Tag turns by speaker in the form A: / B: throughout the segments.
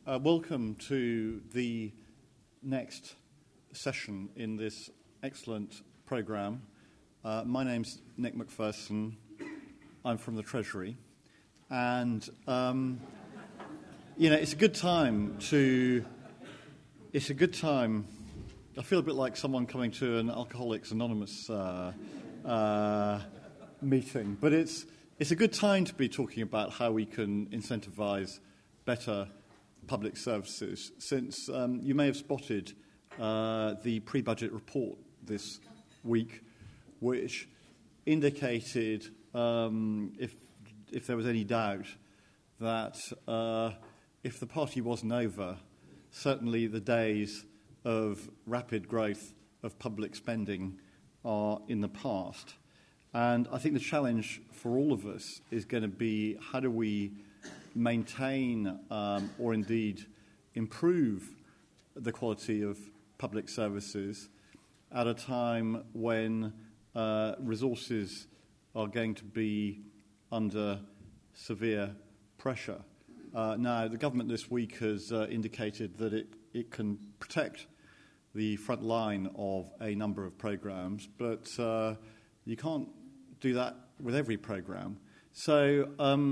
A: Welcome to the next session in this excellent programme. My name's Nick Macpherson. I'm from the Treasury. And, it's a good time I feel a bit like someone coming to an Alcoholics Anonymous meeting. But it's a good time to be talking about how we can incentivise better public services, since you may have spotted the pre-budget report this week, which indicated, if there was any doubt, that if the party wasn't over, certainly the days of rapid growth of public spending are in the past. And I think the challenge for all of us is going to be, how do we maintain or indeed improve the quality of public services at a time when resources are going to be under severe pressure. Now, the government this week has indicated that it can protect the front line of a number of programmes, but you can't do that with every programme. So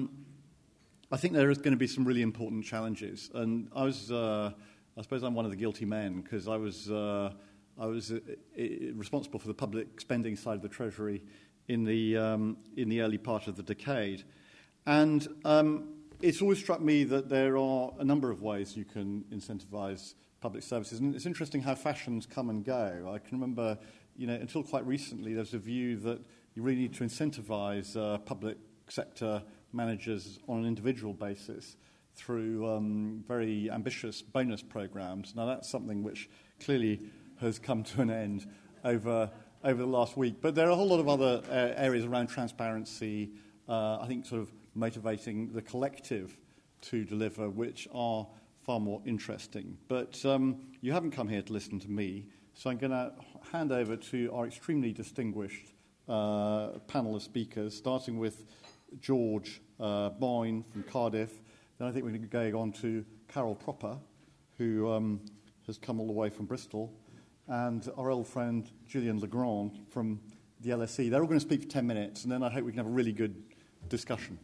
A: I think there is going to be some really important challenges, and I suppose I'm one of the guilty men, because I was responsible for the public spending side of the Treasury in the early part of the decade, and it's always struck me that there are a number of ways you can incentivise public services, and it's interesting how fashions come and go. I can remember, until quite recently, there was a view that you really need to incentivise public sector managers on an individual basis through very ambitious bonus programs. Now, that's something which clearly has come to an end over the last week. But there are a whole lot of other areas around transparency, I think sort of motivating the collective to deliver, which are far more interesting. But you haven't come here to listen to me, so I'm going to hand over to our extremely distinguished panel of speakers, starting with George Boyne from Cardiff. Then I think we're going to go on to Carol Proper, who has come all the way from Bristol, and our old friend Julian Legrand from the LSE. They're all going to speak for 10 minutes, and then I hope we can have a really good discussion.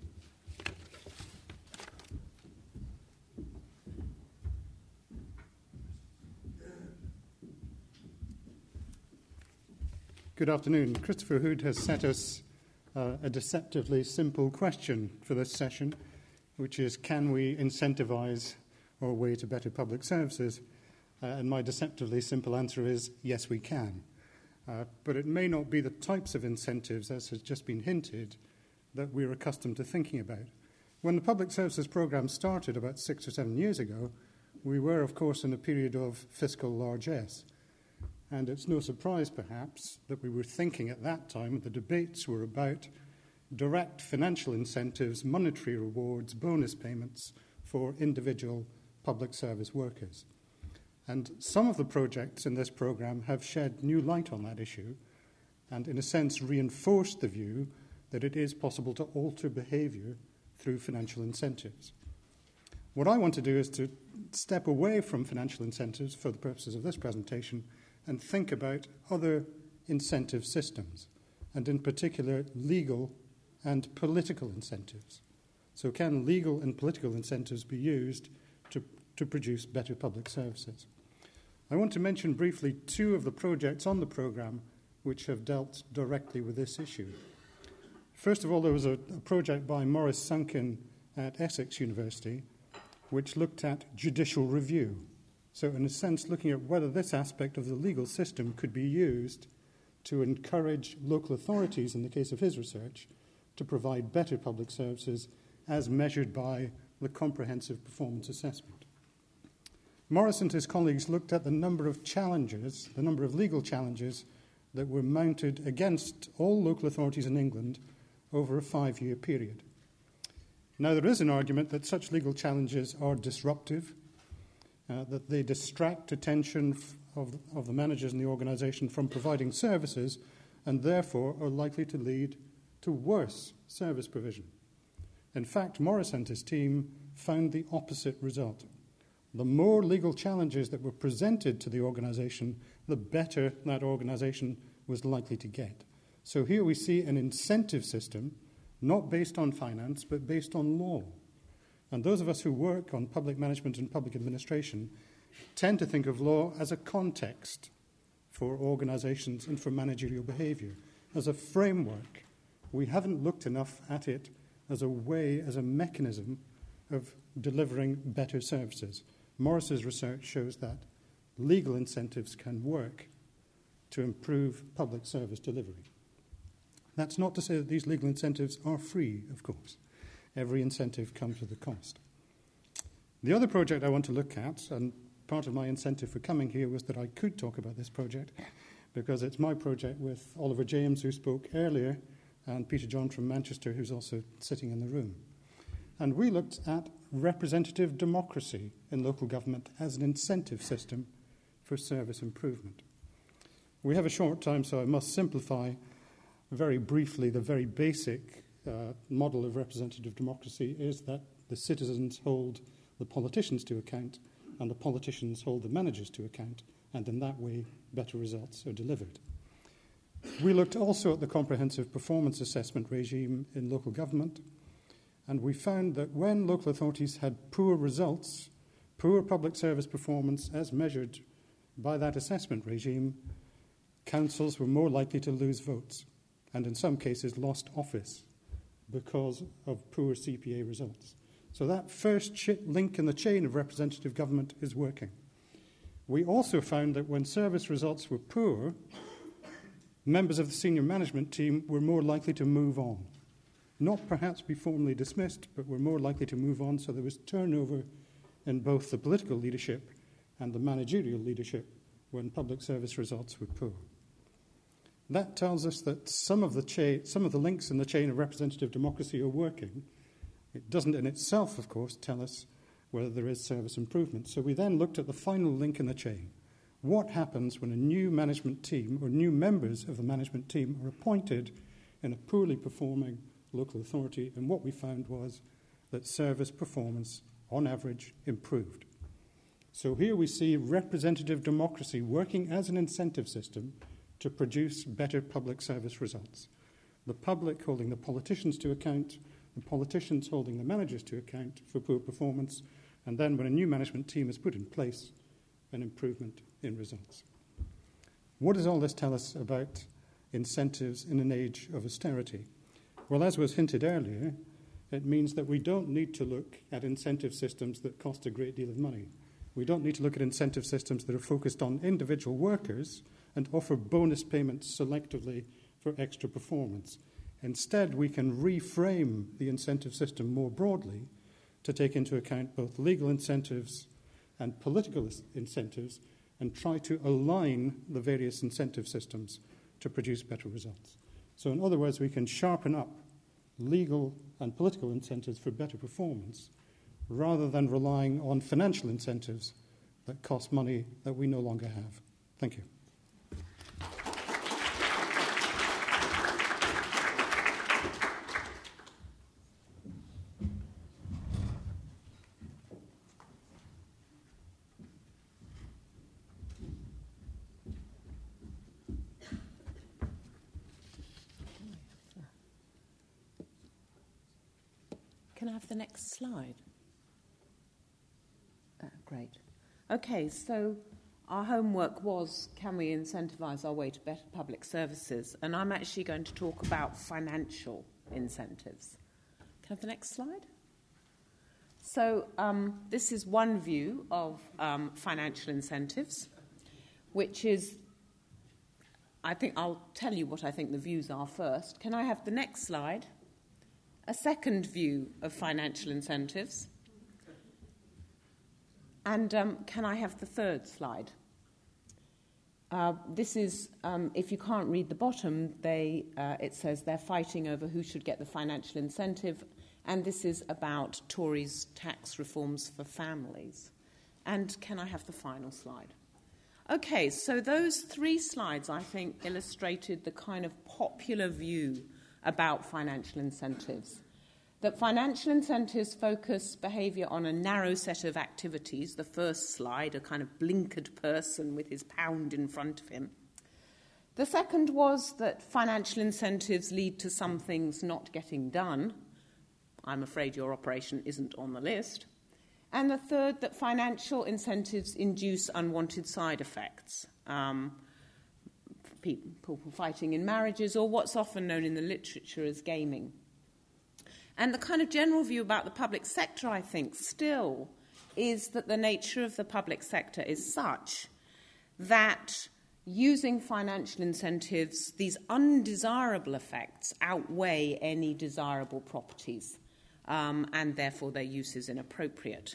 B: Good afternoon. Christopher Hood has set us a deceptively simple question for this session, which is, can we incentivise our way to better public services? And my deceptively simple answer is, yes, we can. But it may not be the types of incentives, as has just been hinted, that we're accustomed to thinking about. When the public services programme started about 6 or 7 years ago, we were, of course, in a period of fiscal largesse. And it's no surprise, perhaps, that we were thinking at that time, the debates were about direct financial incentives, monetary rewards, bonus payments for individual public service workers. And some of the projects in this programme have shed new light on that issue and, in a sense, reinforced the view that it is possible to alter behaviour through financial incentives. What I want to do is to step away from financial incentives for the purposes of this presentation and think about other incentive systems, and in particular legal and political incentives. So can legal and political incentives be used to produce better public services? I want to mention briefly 2 of the projects on the programme which have dealt directly with this issue. First of all, there was a project by Maurice Sunkin at Essex University which looked at judicial review. So, in a sense, looking at whether this aspect of the legal system could be used to encourage local authorities, in the case of his research, to provide better public services as measured by the comprehensive performance assessment. Morris and his colleagues looked at the number of challenges, the number of legal challenges that were mounted against all local authorities in England over a 5-year period. Now, there is an argument that such legal challenges are disruptive, that they distract attention of the managers in the organisation from providing services, and therefore are likely to lead to worse service provision. In fact, Morris and his team found the opposite result. The more legal challenges that were presented to the organisation, the better that organisation was likely to get. So here we see an incentive system, not based on finance, but based on law. And those of us who work on public management and public administration tend to think of law as a context for organisations and for managerial behaviour, as a framework. We haven't looked enough at it as a way, as a mechanism of delivering better services. Morris's research shows that legal incentives can work to improve public service delivery. That's not to say that these legal incentives are free, of course. Every incentive comes with a cost. The other project I want to look at, and part of my incentive for coming here was that I could talk about this project, because it's my project with Oliver James, who spoke earlier, and Peter John from Manchester, who's also sitting in the room. And we looked at representative democracy in local government as an incentive system for service improvement. We have a short time, so I must simplify very briefly. The very basic model of representative democracy is that the citizens hold the politicians to account and the politicians hold the managers to account, and in that way better results are delivered. We looked also at the comprehensive performance assessment regime in local government, and we found that when local authorities had poor results, poor public service performance as measured by that assessment regime, councils were more likely to lose votes and in some cases lost office because of poor CPA results. So that first link in the chain of representative government is working. We also found that when service results were poor, members of the senior management team were more likely to move on. Not perhaps be formally dismissed, but were more likely to move on, so there was turnover in both the political leadership and the managerial leadership when public service results were poor. That tells us that some of the links in the chain of representative democracy are working. It doesn't in itself, of course, tell us whether there is service improvement. So we then looked at the final link in the chain. What happens when a new management team or new members of the management team are appointed in a poorly performing local authority? And what we found was that service performance, on average, improved. So here we see representative democracy working as an incentive system to produce better public service results. The public holding the politicians to account, the politicians holding the managers to account for poor performance, and then when a new management team is put in place, an improvement in results. What does all this tell us about incentives in an age of austerity? Well, as was hinted earlier, it means that we don't need to look at incentive systems that cost a great deal of money. We don't need to look at incentive systems that are focused on individual workers and offer bonus payments selectively for extra performance. Instead, we can reframe the incentive system more broadly to take into account both legal incentives and political incentives and try to align the various incentive systems to produce better results. So in other words, we can sharpen up legal and political incentives for better performance rather than relying on financial incentives that cost money that we no longer have. Thank you.
C: Can I have the next slide? Great. Okay, so our homework was, can we incentivise our way to better public services? And I'm actually going to talk about financial incentives. Can I have the next slide? So this is one view of financial incentives, which is, I think I'll tell you what I think the views are first. Can I have the next slide? A second view of financial incentives. And can I have the third slide? This is, if you can't read the bottom, it says they're fighting over who should get the financial incentive, and this is about Tories' tax reforms for families. And can I have the final slide? Okay, so those three slides, I think, illustrated the kind of popular view about financial incentives. that financial incentives focus behaviour on a narrow set of activities. The first slide, a kind of blinkered person with his pound in front of him. The second was that financial incentives lead to some things not getting done. I'm afraid your operation isn't on the list. And the third, that financial incentives induce unwanted side effects. People fighting in marriages, or what's often known in the literature as gaming. And the kind of general view about the public sector, I think, still is that the nature of the public sector is such that using financial incentives, these undesirable effects outweigh any desirable properties, and therefore their use is inappropriate.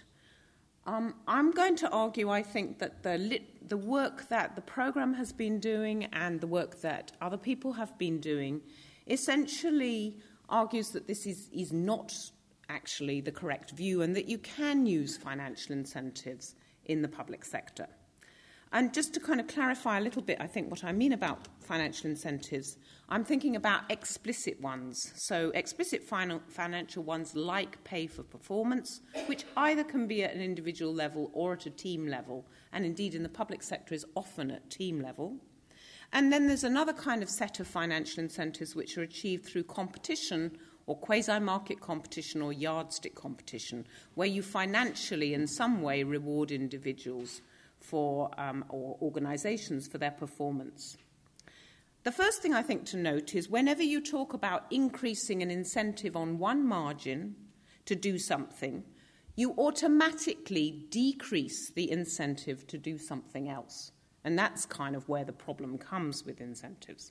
C: I'm going to argue, I think, that the work that the programme has been doing and the work that other people have been doing essentially argues that this is not actually the correct view and that you can use financial incentives in the public sector. And just to kind of clarify a little bit, I think, what I mean about financial incentives, I'm thinking about explicit ones. So explicit financial ones like pay for performance, which either can be at an individual level or at a team level, and indeed in the public sector is often at team level. And then there's another kind of set of financial incentives which are achieved through competition or quasi-market competition or yardstick competition, where you financially in some way reward individuals for or organisations for their performance. The first thing I think to note is whenever you talk about increasing an incentive on one margin to do something, you automatically decrease the incentive to do something else. And that's kind of where the problem comes with incentives.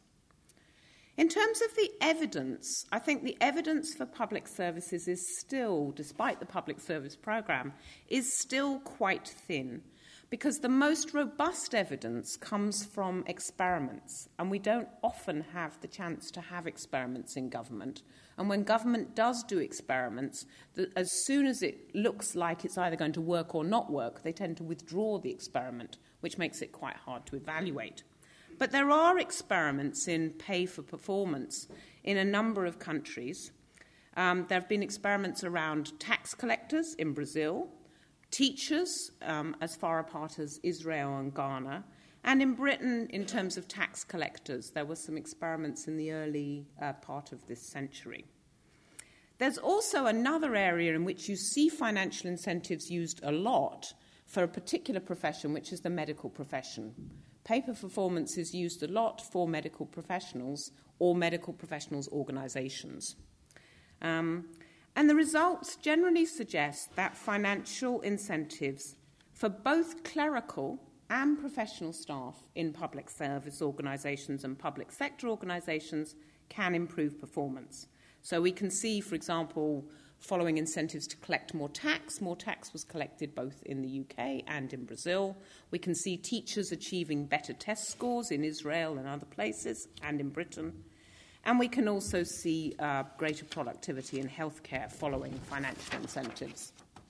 C: In terms of the evidence, I think the evidence for public services is still, despite the public service programme, is still quite thin. Because the most robust evidence comes from experiments, and we don't often have the chance to have experiments in government. And when government does do experiments, as soon as it looks like it's either going to work or not work, they tend to withdraw the experiment, which makes it quite hard to evaluate. But there are experiments in pay for performance in a number of countries. There have been experiments around tax collectors in Brazil, teachers as far apart as Israel and Ghana, and in Britain, in terms of tax collectors, there were some experiments in the early part of this century. There's also another area in which you see financial incentives used a lot for a particular profession, which is the medical profession. Pay for performance is used a lot for medical professionals or medical professionals' organisations. And the results generally suggest that financial incentives for both clerical and professional staff in public service organisations and public sector organisations can improve performance. So we can see, for example, following incentives to collect more tax was collected both in the UK and in Brazil. We can see teachers achieving better test scores in Israel and other places and in Britain. And we can also see greater productivity in healthcare following financial incentives.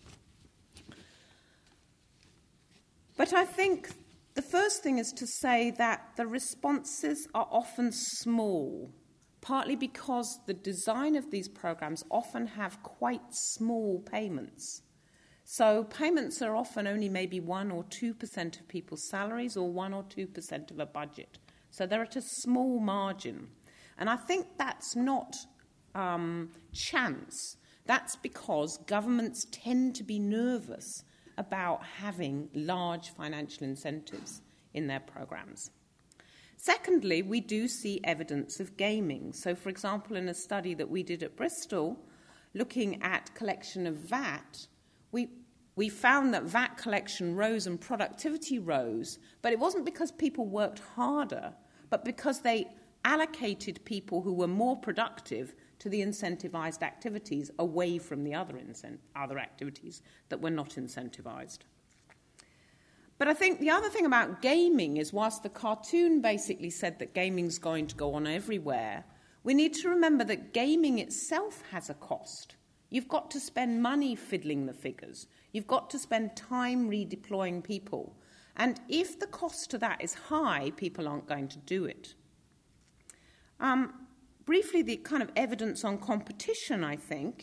C: But I think the first thing is to say that the responses are often small, partly because the design of these programs often have quite small payments. So payments are often only maybe 1 or 2% of people's salaries or 1 or 2% of a budget. So they're at a small margin. And I think that's not chance. That's because governments tend to be nervous about having large financial incentives in their programs. Secondly, we do see evidence of gaming. So, for example, in a study that we did at Bristol, looking at collection of VAT, we found that VAT collection rose and productivity rose, but it wasn't because people worked harder, but because they allocated people who were more productive to the incentivized activities away from the other activities that were not incentivized. But I think the other thing about gaming is, whilst the cartoon basically said that gaming's going to go on everywhere, we need to remember that gaming itself has a cost. You've got to spend money fiddling the figures. You've got to spend time redeploying people. And if the cost to that is high, people aren't going to do it. Briefly, the kind of evidence on competition, I think,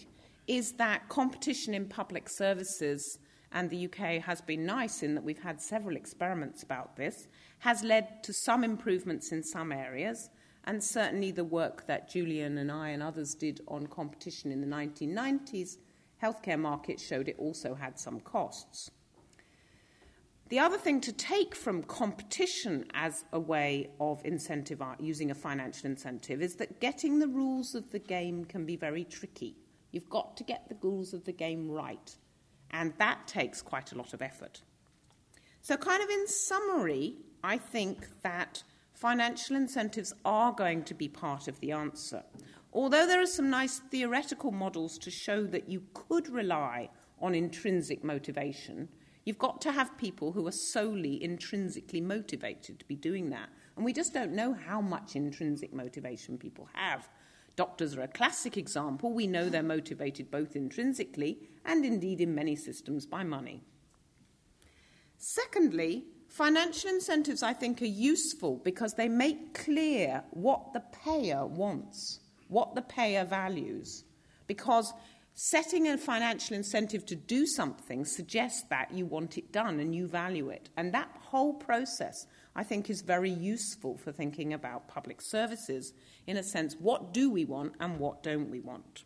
C: is that competition in public services, and the UK has been nice in that we've had several experiments about this, has led to some improvements in some areas, and certainly the work that Julian and I and others did on competition in the 1990s healthcare market showed it also had some costs. The other thing to take from competition as a way of using a financial incentive is that getting the rules of the game can be very tricky. You've got to get the rules of the game right, and that takes quite a lot of effort. So kind of in summary, I think that financial incentives are going to be part of the answer. Although there are some nice theoretical models to show that you could rely on intrinsic motivation, you've got to have people who are solely intrinsically motivated to be doing that. And we just don't know how much intrinsic motivation people have. Doctors are a classic example. We know they're motivated both intrinsically and indeed in many systems by money. Secondly, financial incentives, I think, are useful because they make clear what the payer wants, what the payer values. Because setting a financial incentive to do something suggests that you want it done and you value it. And that whole process, I think, is very useful for thinking about public services. In a sense, what do we want and what don't we want?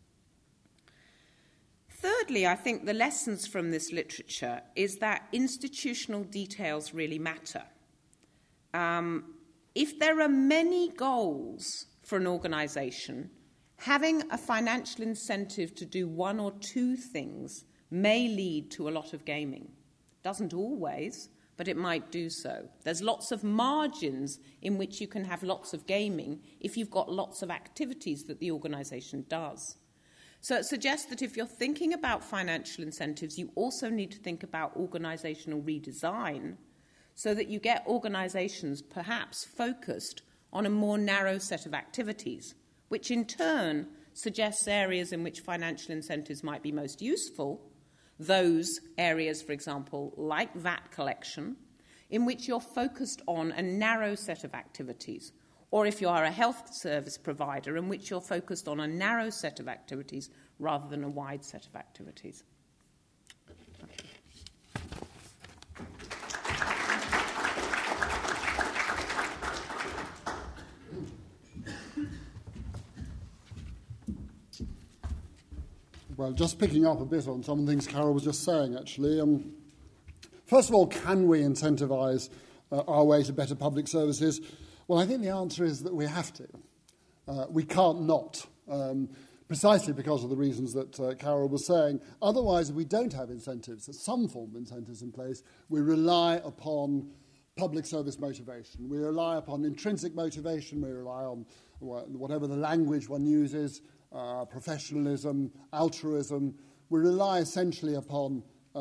C: Thirdly, I think the lessons from this literature is that institutional details really matter. If there are many goals for an organisation, having a financial incentive to do one or two things may lead to a lot of gaming. Doesn't always, but it might do so. There's lots of margins in which you can have lots of gaming if you've got lots of activities that the organisation does. So it suggests that if you're thinking about financial incentives, you also need to think about organisational redesign so that you get organisations perhaps focused on a more narrow set of activities, which in turn suggests areas in which financial incentives might be most useful, those areas, for example, like VAT collection, in which you're focused on a narrow set of activities, or if you are a health service provider in which you're focused on a narrow set of activities rather than a wide set of activities.
D: Well, just picking up a bit on some of the things Carol was just saying, actually. First of all, can we incentivise our way to better public services? Well, I think the answer is that we have to. We can't not, precisely because of the reasons that Carol was saying. Otherwise, if we don't have incentives, some form of incentives in place, we rely upon public service motivation. We rely upon intrinsic motivation. We rely on whatever the language one uses, professionalism, altruism. We rely essentially upon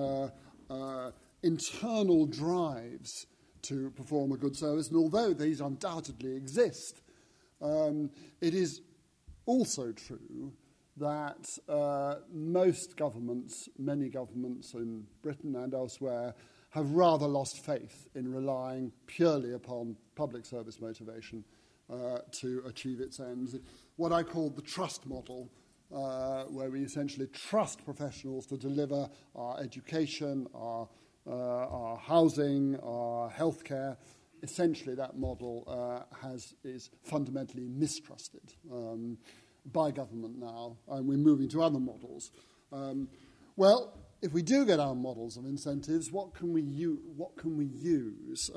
D: internal drives to perform a good service. And although these undoubtedly exist, it is also true that most governments, many governments in Britain and elsewhere, have rather lost faith in relying purely upon public service motivation to achieve its ends. What I call the trust model, where we essentially trust professionals to deliver our education, our housing, our healthcare. Essentially, that model is fundamentally mistrusted by government now, and we're moving to other models. Well, if we do get our models of incentives, what can we use?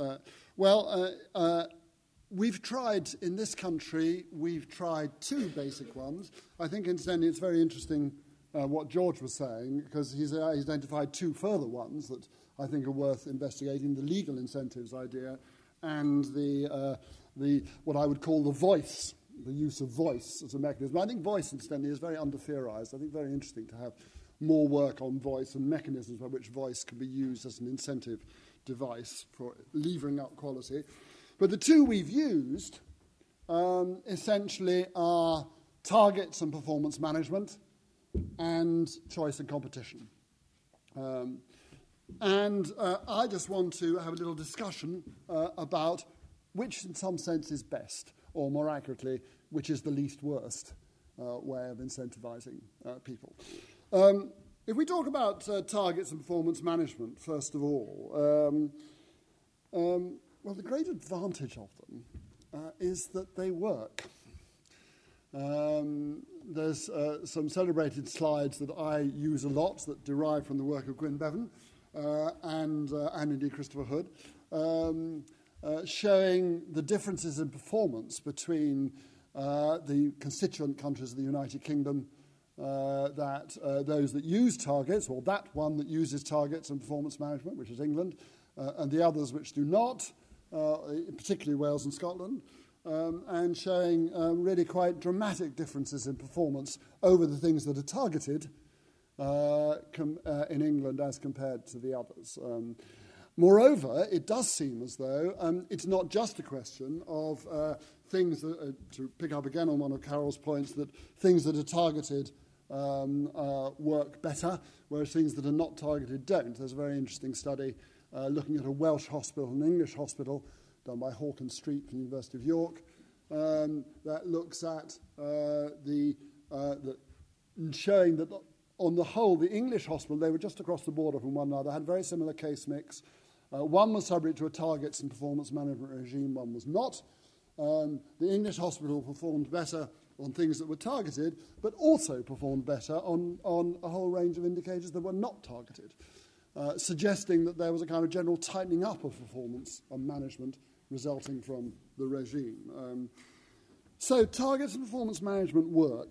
D: We've tried, in this country, we've tried two basic ones. I think, incidentally, it's very interesting what George was saying, because he's identified two further ones that I think are worth investigating, the legal incentives idea and the what I would call the voice, the use of voice as a mechanism. I think voice, incidentally, is very under-theorized. I think very interesting to have more work on voice and mechanisms by which voice can be used as an incentive device for levering up quality. But the two we've used essentially are targets and performance management and choice and competition. I just want to have a little discussion about which in some sense is best, or more accurately, which is the least worst. way of incentivizing people. If we talk about targets and performance management, first of all, well, the great advantage of them is that they work. There's some celebrated slides that I use a lot that derive from the work of Gwyn Bevan and indeed Christopher Hood, showing the differences in performance between the constituent countries of the United Kingdom, those that use targets, or that one that uses targets and performance management, which is England, and the others which do not, particularly Wales and Scotland, and showing really quite dramatic differences in performance over the things that are targeted in England as compared to the others. Moreover, it does seem as though it's not just a question of things that, to pick up again on one of Carol's points, that things that are targeted work better, whereas things that are not targeted don't. There's a very interesting study looking at a Welsh hospital and an English hospital done by Hawkins Street from the University of York that looks at showing that on the whole, the English hospital, they were just across the border from one another, had very similar case mix. One was subject to a targets and performance management regime, one was not. The English hospital performed better on things that were targeted, but also performed better on a whole range of indicators that were not targeted, suggesting that there was a kind of general tightening up of performance and management resulting from the regime. So targets and performance management work.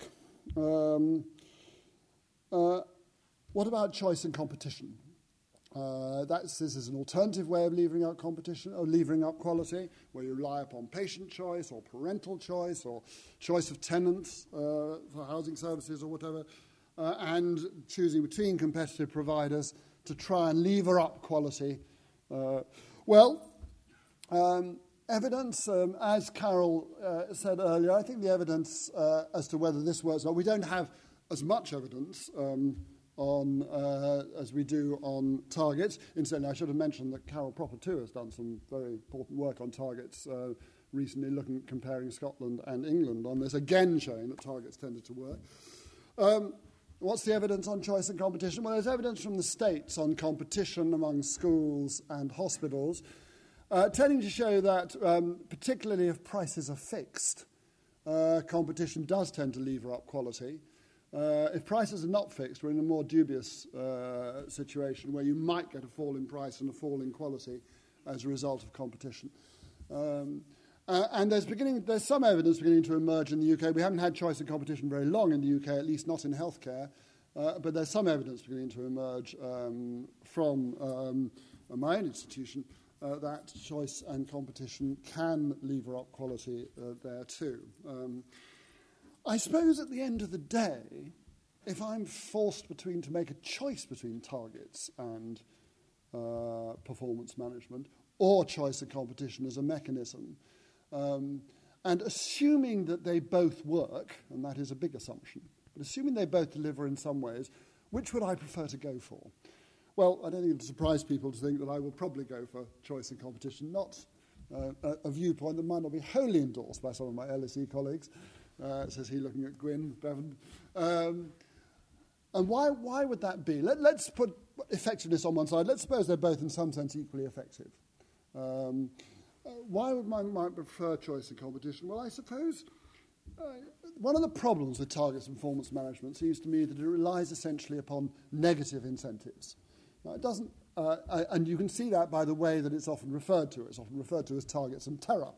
D: What about choice and competition? This is an alternative way of levering up competition, or levering up quality, where you rely upon patient choice or parental choice or choice of tenants for housing services or whatever, and choosing between competitive providers to try and lever up quality. Evidence, as Carol said earlier, I think the evidence as to whether this works, we don't have as much evidence as we do on targets. Incidentally, I should have mentioned that Carol Proper too has done some very important work on targets recently, comparing Scotland and England on this, again showing that targets tended to work. What's the evidence on choice and competition? Well, there's evidence from the States on competition among schools and hospitals, tending to show that, particularly if prices are fixed, competition does tend to lever up quality. If prices are not fixed, we're in a more dubious situation where you might get a fall in price and a fall in quality as a result of competition. And there's some evidence beginning to emerge in the UK. We haven't had choice and competition very long in the UK, at least not in healthcare, but there's some evidence beginning to emerge from my own institution that choice and competition can lever up quality there too. I suppose at the end of the day, if I'm forced to make a choice between targets and performance management, or choice and competition as a mechanism, and assuming that they both work, and that is a big assumption, but assuming they both deliver in some ways, which would I prefer to go for? Well, I don't think it would surprise people to think that I will probably go for choice and competition, not a viewpoint that might not be wholly endorsed by some of my LSE colleagues, says he, looking at Gwyn Bevan. And why would that be? Let's put effectiveness on one side. Let's suppose they're both in some sense equally effective. Why would I prefer choice and competition? Well, I suppose one of the problems with targets and performance management seems to me that it relies essentially upon negative incentives. Now, it doesn't, and you can see that by the way that it's often referred to. It's often referred to as targets and terror,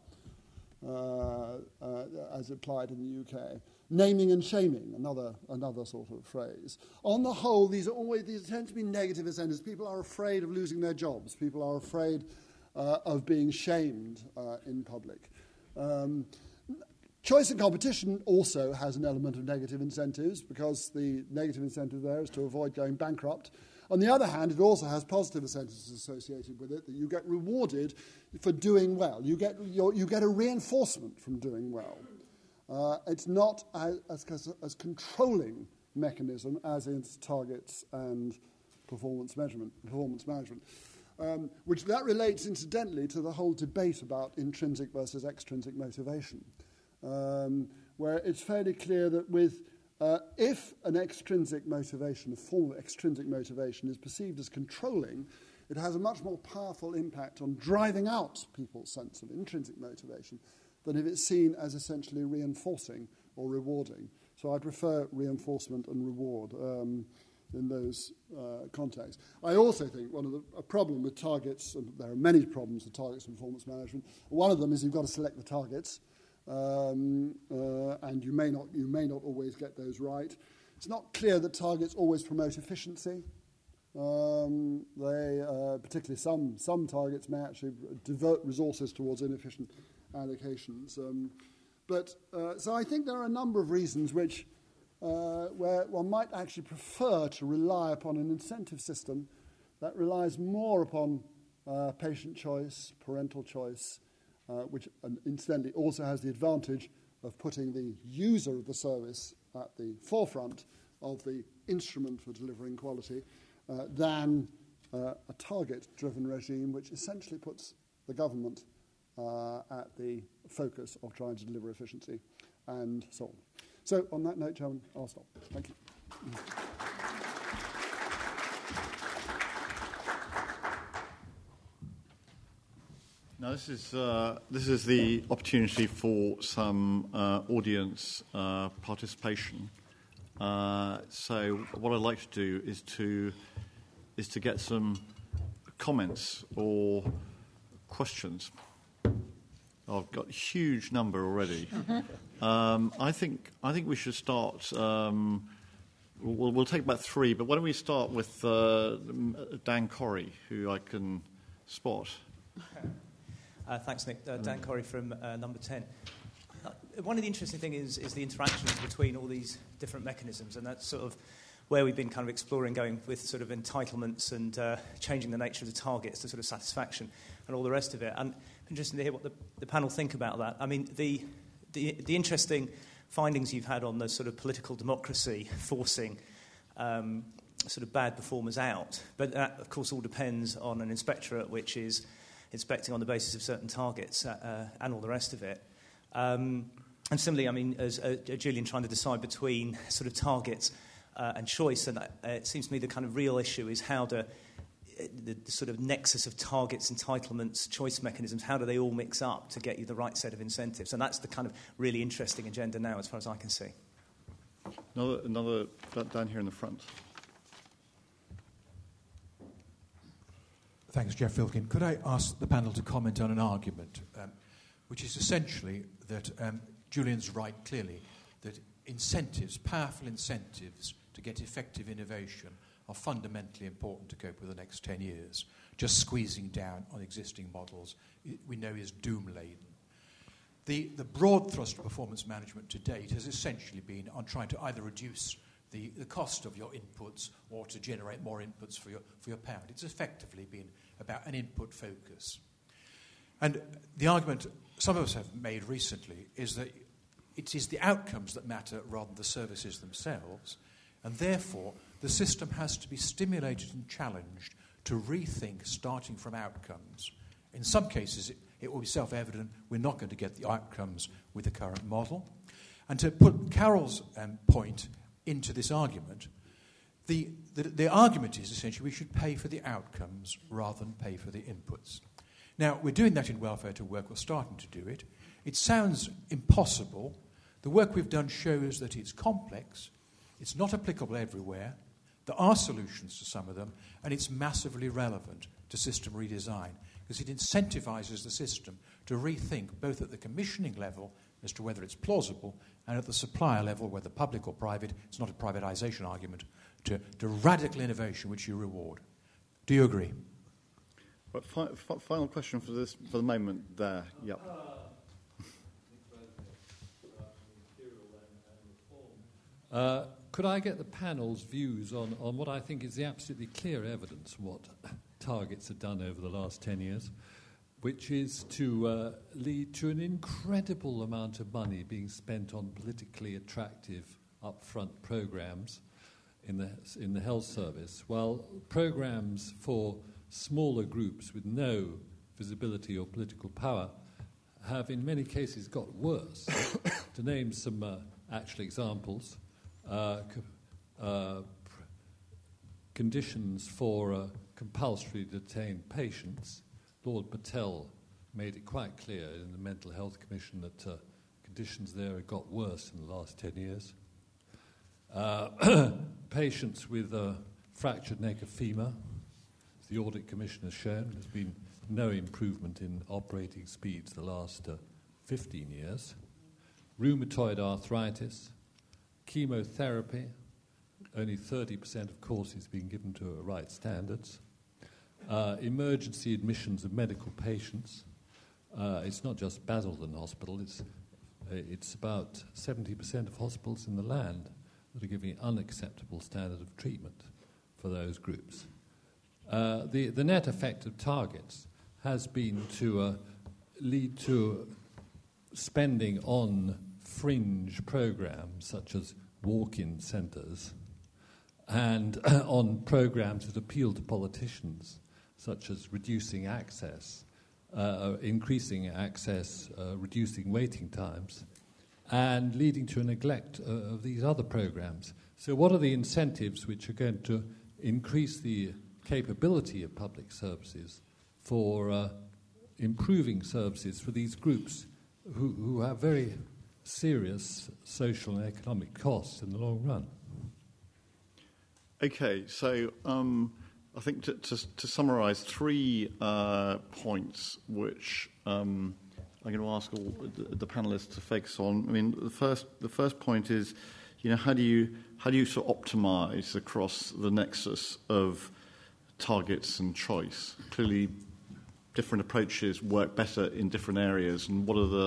D: as applied in the UK. Naming and shaming, another sort of phrase. On the whole, these tend to be negative incentives. People are afraid of losing their jobs. People are afraid of being shamed in public. Choice and competition also has an element of negative incentives, because the negative incentive there is to avoid going bankrupt. On the other hand, it also has positive incentives associated with it, that you get rewarded for doing well. You get a reinforcement from doing well. It's not as controlling mechanism as is targets and performance management, which that relates incidentally to the whole debate about intrinsic versus extrinsic motivation, where it's fairly clear that if an extrinsic motivation, a form of extrinsic motivation, is perceived as controlling, it has a much more powerful impact on driving out people's sense of intrinsic motivation than if it's seen as essentially reinforcing or rewarding. So I prefer reinforcement and reward in those contexts. I also think a problem with targets, and there are many problems with targets and performance management, one of them is you've got to select the targets, and you may not always get those right. It's not clear that targets always promote efficiency. Particularly some targets may actually divert resources towards inefficient allocations. So I think there are a number of reasons where one might actually prefer to rely upon an incentive system that relies more upon patient choice, parental choice, which incidentally also has the advantage of putting the user of the service at the forefront of the instrument for delivering quality, than a target-driven regime which essentially puts the government at the focus of trying to deliver efficiency and so on. So on that note, Chairman, I'll stop. Thank you.
A: Now this is the opportunity for some audience participation. So what I'd like to do is to get some comments or questions. I've got a huge number already. I think we should start. We'll take about three, but why don't we start with Dan Corrie, who I can spot.
E: Thanks, Nick. Dan Corrie from Number 10. One of the interesting things is the interactions between all these different mechanisms, and that's sort of where we've been kind of exploring, going with sort of entitlements and changing the nature of the targets to sort of satisfaction and all the rest of it. And interesting to hear what the panel think about that. I mean, the interesting findings you've had on the sort of political democracy forcing sort of bad performers out, but that, of course, all depends on an inspectorate which is inspecting on the basis of certain targets and all the rest of it. And similarly, I mean, as Julian trying to decide between sort of targets and choice, and it seems to me the kind of real issue is how the sort of nexus of targets, entitlements, choice mechanisms, how do they all mix up to get you the right set of incentives? And that's the kind of really interesting agenda now, as far as I can see.
A: Another down here in the front.
F: Thanks, Jeff Filkin. Could I ask the panel to comment on an argument, which is essentially that Julian's right clearly, that incentives, powerful incentives to get effective innovation are fundamentally important to cope with the next 10 years. Just squeezing down on existing models, we know, is doom-laden. The broad thrust of performance management to date has essentially been on trying to either reduce the cost of your inputs or to generate more inputs for your parent. It's effectively been about an input focus. And the argument some of us have made recently is that it is the outcomes that matter rather than the services themselves, and therefore the system has to be stimulated and challenged to rethink starting from outcomes. In some cases, it will be self-evident we're not going to get the outcomes with the current model. And to put Carol's point into this argument, the argument is essentially we should pay for the outcomes rather than pay for the inputs. Now, we're doing that in Welfare to Work. We're starting to do it. It sounds impossible. The work we've done shows that it's complex, it's not applicable everywhere, there are solutions to some of them, and it's massively relevant to system redesign because it incentivizes the system to rethink both at the commissioning level as to whether it's plausible and at the supplier level, whether public or private, it's not a privatization argument, to radical innovation which you reward. Do you agree?
A: But final question for the moment there. Yep.
G: Could I get the panel's views on what I think is the absolutely clear evidence of what targets have done over the last 10 years, which is to lead to an incredible amount of money being spent on politically attractive upfront programs in the health service, while programs for smaller groups with no visibility or political power have in many cases got worse. To name some actual examples, conditions for compulsory detained patients. Lord Patel made it quite clear in the Mental Health Commission that conditions there have got worse in the last 10 years. Patients with fractured neck of femur, as the Audit Commission has shown, there's been no improvement in operating speeds the last 15 years. Rheumatoid arthritis, chemotherapy, only 30% of courses being given to right standards. Emergency admissions of medical patients. It's not just Basildon Hospital, it's about 70% of hospitals in the land that are giving an unacceptable standard of treatment for those groups. The net effect of targets has been to lead to spending on fringe programs such as walk-in centres and on programs that appeal to politicians, such as reducing access, increasing access, reducing waiting times, and leading to a neglect of these other programs. So what are the incentives which are going to increase the capability of public services for improving services for these groups who have very serious social and economic costs in the long run?
A: Okay, so I think to summarise 3 points which I'm going to ask all the panellists to focus on. I mean, the first point is, how do you sort of optimise across the nexus of targets and choice? Clearly, different approaches work better in different areas, and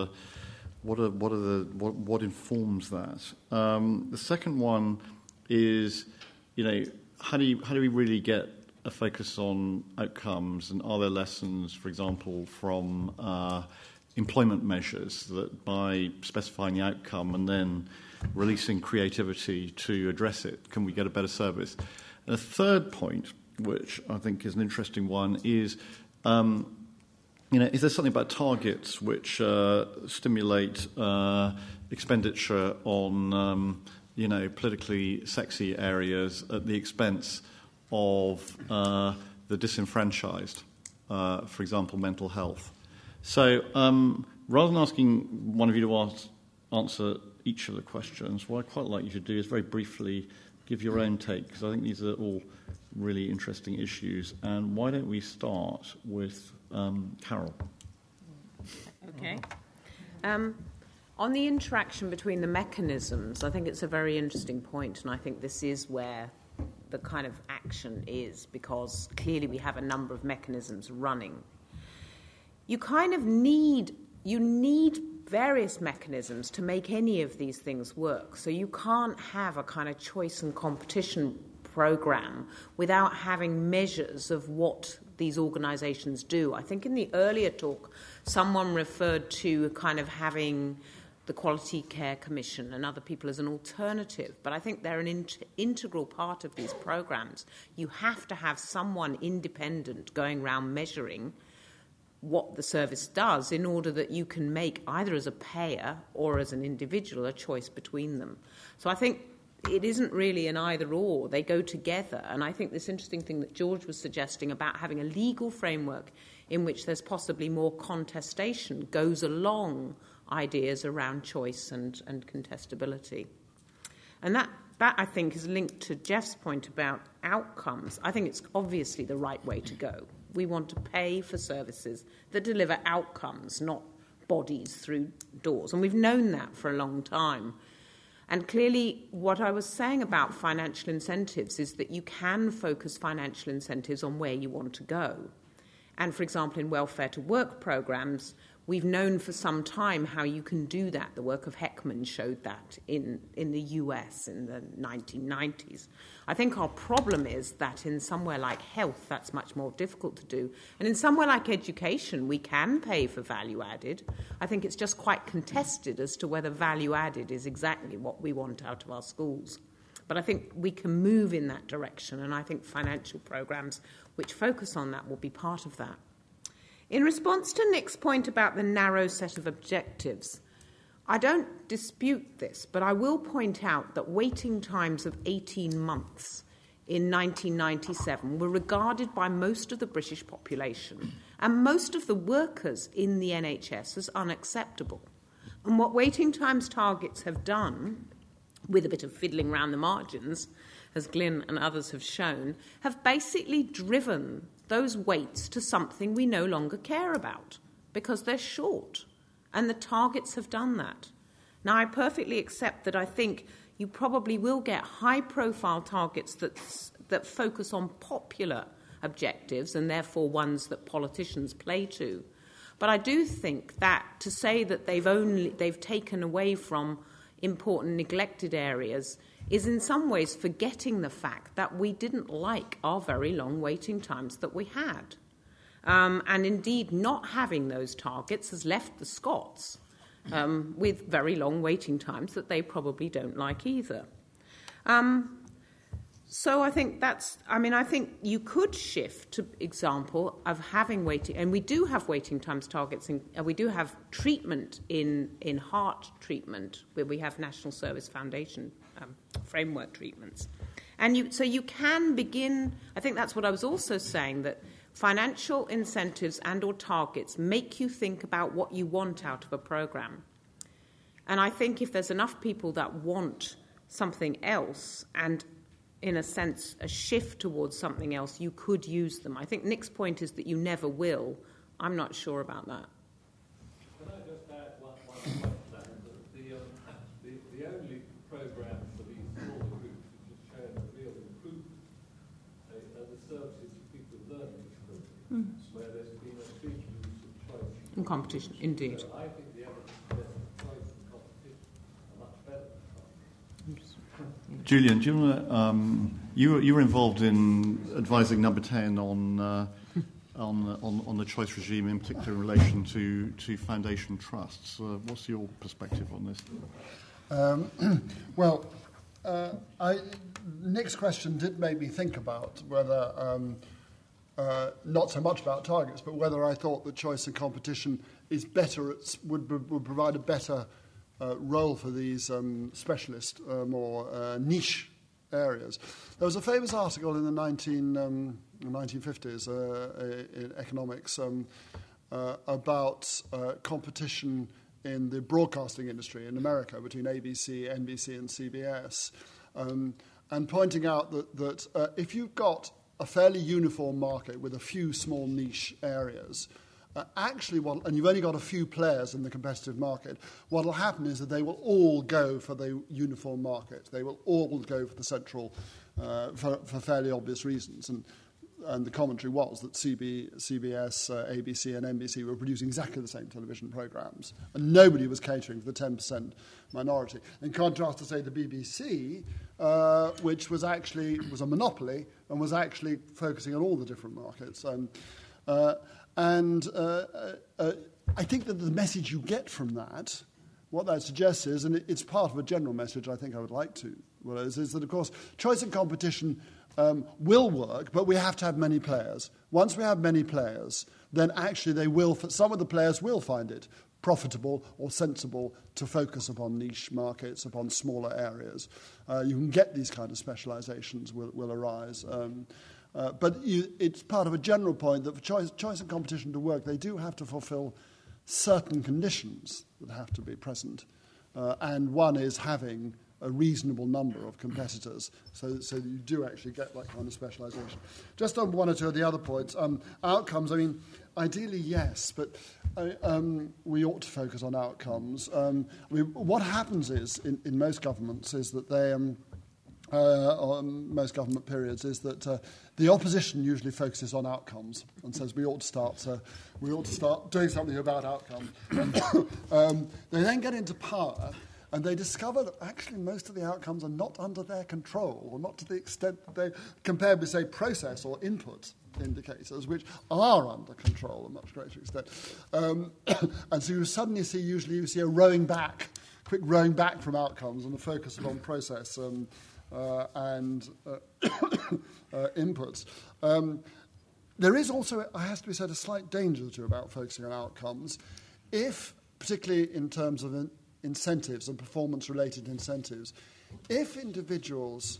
A: what informs that? The second one is, how do we really get a focus on outcomes, and are there lessons, for example, from employment measures that by specifying the outcome and then releasing creativity to address it, can we get a better service? And a third point, which I think is an interesting one, is is there something about targets which stimulate expenditure on politically sexy areas at the expense of the disenfranchised, for example, mental health? So rather than asking one of you to answer each of the questions, what I'd quite like you to do is very briefly give your own take, because I think these are all really interesting issues. And why don't we start with Carol?
C: Okay. On the interaction between the mechanisms, I think it's a very interesting point, and I think this is where the kind of action is, because clearly we have a number of mechanisms running. You kind of need various mechanisms to make any of these things work. So you can't have a kind of choice and competition program without having measures of what these organisations do. I think in the earlier talk, someone referred to kind of having the Quality Care Commission and other people as an alternative, but I think they're an integral part of these programs. You have to have someone independent going around measuring what the service does in order that you can make, either as a payer or as an individual, a choice between them. So I think it isn't really an either or. They go together. And I think this interesting thing that George was suggesting about having a legal framework in which there's possibly more contestation goes along ideas around choice and contestability. And that, I think, is linked to Jeff's point about outcomes. I think it's obviously the right way to go. We want to pay for services that deliver outcomes, not bodies through doors. And we've known that for a long time. And clearly, what I was saying about financial incentives is that you can focus financial incentives on where you want to go. And, for example, in welfare to work programs, we've known for some time how you can do that. The work of Heckman showed that in the US in the 1990s. I think our problem is that in somewhere like health, that's much more difficult to do. And in somewhere like education, we can pay for value added. I think it's just quite contested as to whether value added is exactly what we want out of our schools. But I think we can move in that direction, and I think financial programs which focus on that will be part of that. In response to Nick's point about the narrow set of objectives, I don't dispute this, but I will point out that waiting times of 18 months in 1997 were regarded by most of the British population and most of the workers in the NHS as unacceptable. And what waiting times targets have done, with a bit of fiddling around the margins, as Glyn and others have shown, have basically driven those waits to something we no longer care about because they're short. And the targets have done that. Now, I perfectly accept that I think you probably will get high-profile targets that focus on popular objectives and therefore ones that politicians play to. But I do think that to say that they've taken away from important neglected areas is in some ways forgetting the fact that we didn't like our very long waiting times that we had. And indeed, not having those targets has left the Scots with very long waiting times that they probably don't like either. So I think I think you could shift to example of having waiting, and we do have waiting times targets, and we do have treatment in heart treatment, where we have National Service Foundation framework treatments. And so you can begin, I think that's what I was also saying, that financial incentives and or targets make you think about what you want out of a programme. And I think if there's enough people that want something else and, in a sense, a shift towards something else, you could use them. I think Nick's point is that you never will. I'm not sure about that.
G: Can I just add one point to that? The only programme for these smaller groups which has shown a real improvement are the services for people with learning disabilities, where there's been a big use of choice.
C: And competition, indeed.
G: So I think the evidence suggests that choice and competition are much better than choice.
A: Julian, do you want to, you were involved in advising Number 10 on the choice regime, in particular in relation to foundation trusts. What's your perspective on this?
D: Nick's question did make me think about whether, not so much about targets, but whether I thought that choice and competition is better, would provide a better role for these specialist, more niche areas. There was a famous article in the 1950s in economics about competition in the broadcasting industry in America between ABC, NBC, and CBS, and pointing out that if you've got a fairly uniform market with a few small niche areas, and you've only got a few players in the competitive market, what will happen is that they will all go for the uniform market. They will all go for the central, for fairly obvious reasons. And the commentary was that CBS, ABC, and NBC were producing exactly the same television programmes, and nobody was catering for the 10% minority. In contrast to, say, the BBC, which was a monopoly and was actually focusing on all the different markets. And I think that the message you get from that, what that suggests is, and it's part of a general message I think I would like to, is that, of course, choice and competition will work, but we have to have many players. Once we have many players, then actually some of the players will find it profitable or sensible to focus upon niche markets, upon smaller areas. You can get these kind of specializations will arise. But it's part of a general point that for choice and competition to work, they do have to fulfill certain conditions that have to be present. And one is having a reasonable number of competitors, so that you do actually get that kind of specialisation. Just on one or two of the other points, outcomes, I mean, ideally, yes, but we ought to focus on outcomes. What happens is, in most governments, is that they... most government periods, is that the opposition usually focuses on outcomes and says we ought to start doing something about outcomes. They then get into power and they discover that actually most of the outcomes are not under their control, or not to the extent that they, compared with, say, process or input indicators, which are under control to a much greater extent. And so you suddenly see a quick rowing back from outcomes and a focus on process and inputs. There is also, it has to be said, a slight danger to about focusing on outcomes. If, particularly in terms of incentives and performance-related incentives, if individuals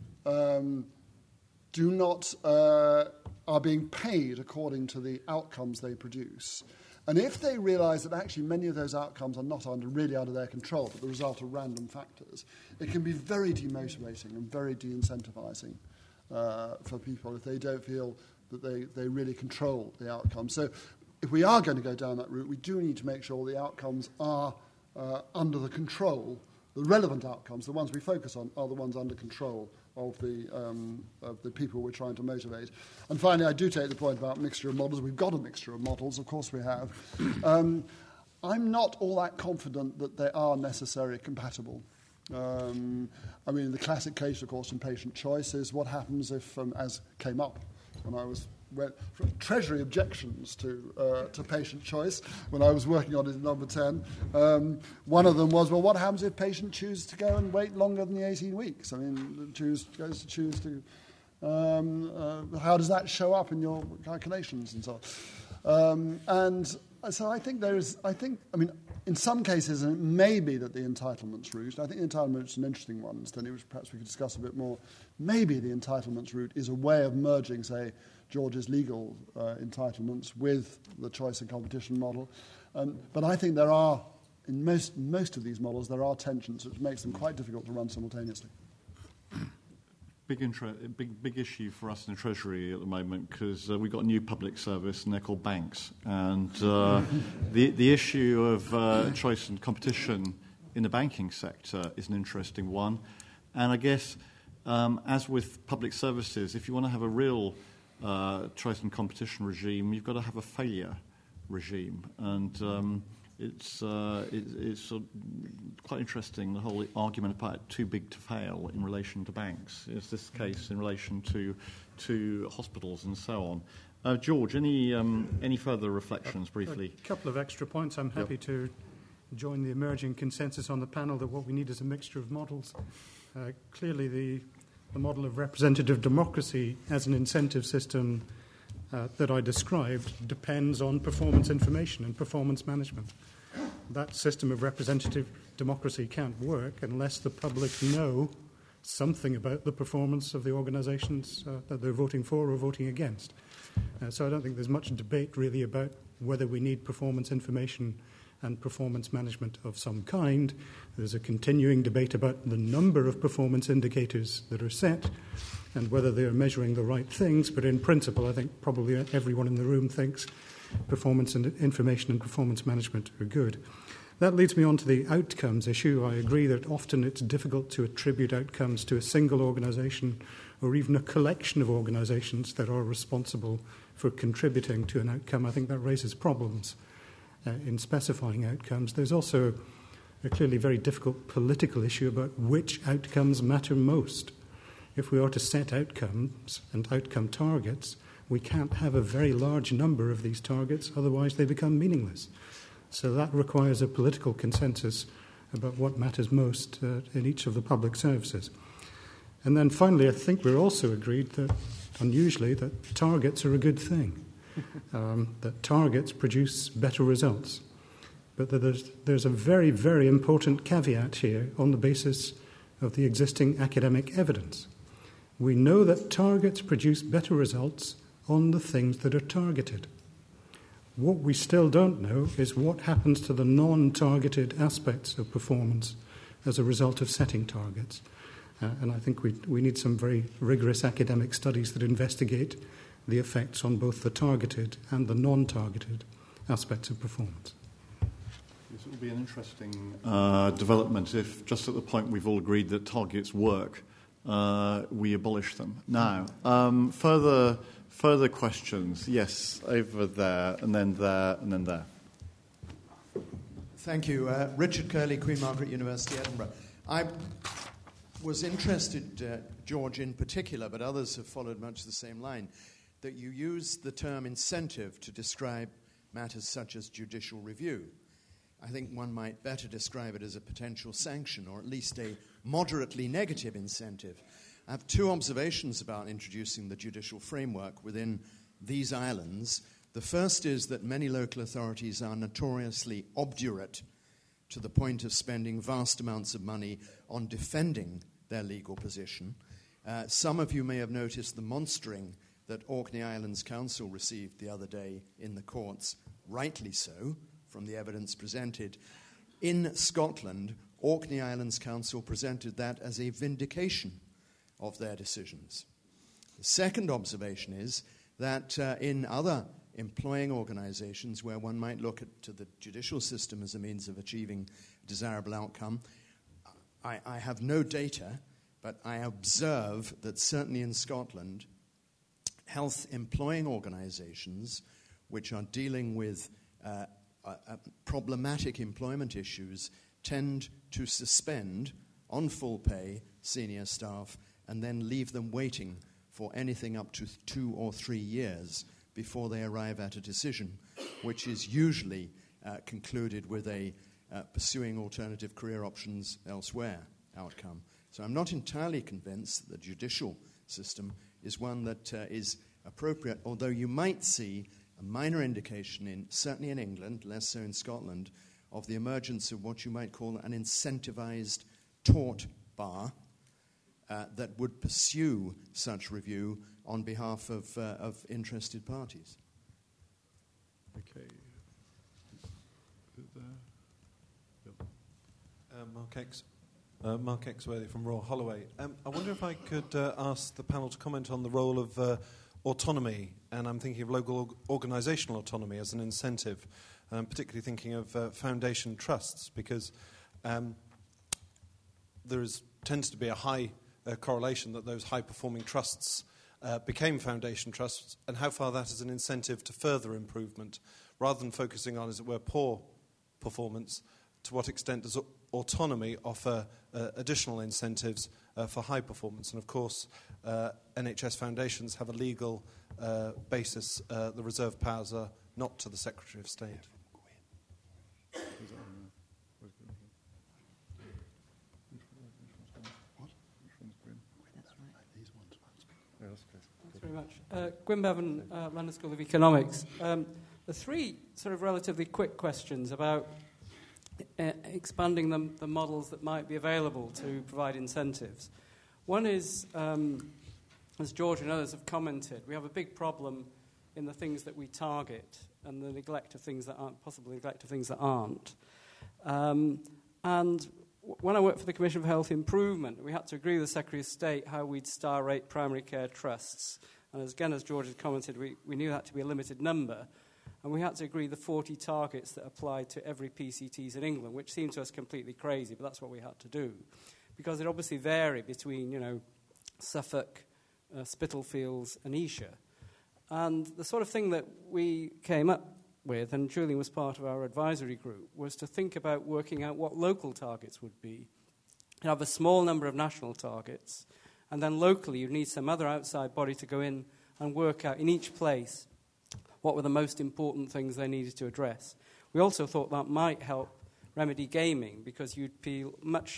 D: are being paid according to the outcomes they produce, and if they realise that actually many of those outcomes are not really under their control, but the result of random factors, it can be very demotivating and very de-incentivising for people if they don't feel that they really control the outcome. So if we are going to go down that route, we do need to make sure the outcomes are under the control. The relevant outcomes, the ones we focus on, are the ones under control of the people we're trying to motivate. And finally, I do take the point about mixture of models. We've got a mixture of models, of course we have. I'm not all that confident that they are necessarily compatible. I mean, the classic case, of course, in patient choice is what happens if, as came up when I was Treasury objections to patient choice when I was working on it in Number 10. One of them was, well, what happens if patient chooses to go and wait longer than the 18 weeks? I mean, how does that show up in your calculations and so on? And so I think in some cases, and it may be that the entitlements route, I think the entitlements are an interesting one, so perhaps we could discuss a bit more. Maybe the entitlements route is a way of merging, say, George's legal entitlements with the choice and competition model. But I think there are, in most of these models, there are tensions which makes them quite difficult to run simultaneously.
A: Big issue for us in the Treasury at the moment because we've got a new public service and they're called banks. And the issue of choice and competition in the banking sector is an interesting one. And I guess, as with public services, if you want to have a real choice and competition regime, you've got to have a failure regime. And it's quite interesting, the whole argument about too big to fail in relation to banks. Is this case in relation to hospitals and so on? George, any further reflections briefly?
B: A couple of extra points. I'm happy to join the emerging consensus on the panel that what we need is a mixture of models. Clearly, the model of representative democracy as an incentive system that I described depends on performance information and performance management. That system of representative democracy can't work unless the public know something about the performance of the organisations that they're voting for or voting against. So I don't think there's much debate really about whether we need performance information and performance management of some kind. There's a continuing debate about the number of performance indicators that are set and whether they're measuring the right things, but in principle I think probably everyone in the room thinks performance and information and performance management are good. That leads me on to the outcomes issue. I agree that often it's difficult to attribute outcomes to a single organisation or even a collection of organisations that are responsible for contributing to an outcome. I think that raises problems in specifying outcomes. There's also a clearly very difficult political issue about which outcomes matter most. If we are to set outcomes and outcome targets, we can't have a very large number of these targets, otherwise they become meaningless. So that requires a political consensus about what matters most in each of the public services. And then finally, I think we're also agreed that, unusually, that targets are a good thing, that targets produce better results. But that there's a very, very important caveat here on the basis of the existing academic evidence. We know that targets produce better results on the things that are targeted. What we still don't know is what happens to the non-targeted aspects of performance as a result of setting targets. And I think we need some very rigorous academic studies that investigate the effects on both the targeted and the non-targeted aspects of performance.
A: This will be an interesting development if, just at the point we've all agreed that targets work, we abolish them. Now, further questions? Yes, over there, and then there, and then there.
H: Thank you. Richard Curley, Queen Margaret University, Edinburgh. I was interested, George in particular, but others have followed much the same line, that you use the term incentive to describe matters such as judicial review. I think one might better describe it as a potential sanction, or at least a moderately negative incentive. I have two observations about introducing the judicial framework within these islands. The first is that many local authorities are notoriously obdurate to the point of spending vast amounts of money on defending their legal position. Some of you may have noticed the monstering that Orkney Islands Council received the other day in the courts, rightly so, from the evidence presented. In Scotland, Orkney Islands Council presented that as a vindication of their decisions. The second observation is that in other employing organisations where one might look to the judicial system as a means of achieving a desirable outcome, I have no data, but I observe that certainly in Scotland, health employing organisations which are dealing with problematic employment issues tend to suspend on full pay senior staff and then leave them waiting for anything up to 2 or 3 years before they arrive at a decision, which is usually concluded with a pursuing alternative career options elsewhere outcome. So I'm not entirely convinced that the judicial system is one that is appropriate, although you might see a minor indication, certainly in England, less so in Scotland, of the emergence of what you might call an incentivized tort bar that would pursue such review on behalf of interested parties.
I: Okay. Mark Exworthy from Royal Holloway. I wonder if I could ask the panel to comment on the role of autonomy, and I'm thinking of local organisational autonomy as an incentive, and I'm particularly thinking of foundation trusts, because there tends to be a high correlation that those high-performing trusts became foundation trusts, and how far that is an incentive to further improvement, rather than focusing on, as it were, poor performance. To what extent does autonomy offer additional incentives for high performance? And of course, NHS foundations have a legal basis. The reserve powers are not to the Secretary of State.
J: Thanks very much. Gwyn Bevan, London School of Economics. The three sort of relatively quick questions about expanding the models that might be available to provide incentives. One is, as George and others have commented, we have a big problem in the things that we target and the neglect of things that aren't, possible neglect of things that aren't. And when I worked for the Commission for Health Improvement, we had to agree with the Secretary of State how we'd star rate primary care trusts. And as George has commented, we knew that to be a limited number. And we had to agree the 40 targets that applied to every PCTs in England, which seemed to us completely crazy, but that's what we had to do. Because it obviously varied between, Suffolk, Spitalfields and Esher. And the sort of thing that we came up with, and Julian was part of our advisory group, was to think about working out what local targets would be. You have a small number of national targets, and then locally you'd need some other outside body to go in and work out in each place what were the most important things they needed to address. We also thought that might help remedy gaming, because you'd feel